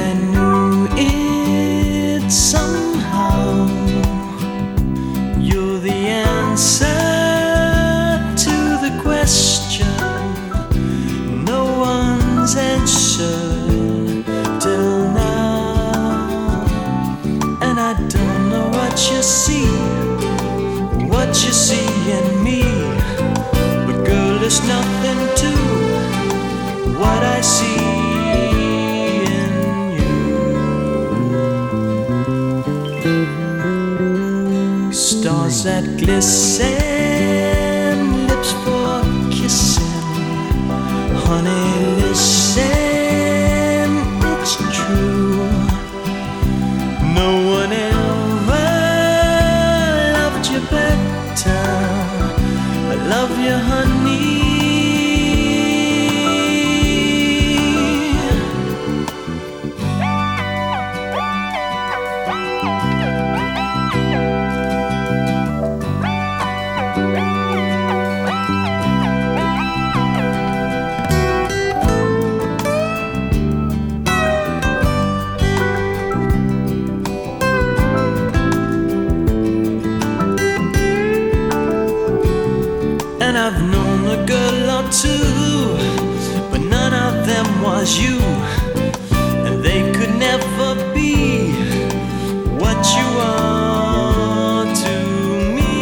I knew it somehow. You're the answer to the question no one's answered till now. And I don't know what you see in me, but girl, there's nothing to what I see in you. Stars that glisten, lips for kissing. Honey, listen, it's true. No one ever loved you better. I love you, honey. And I've known a girl or two, but none of them was you. And they could never be what you are to me.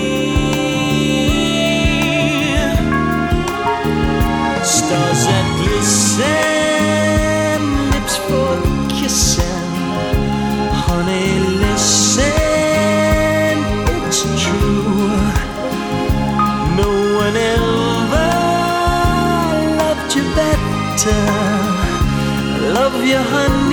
Stars that glisten, lips for kissing. Honey, listen, it's true. No one ever loved you better. I love you, honey.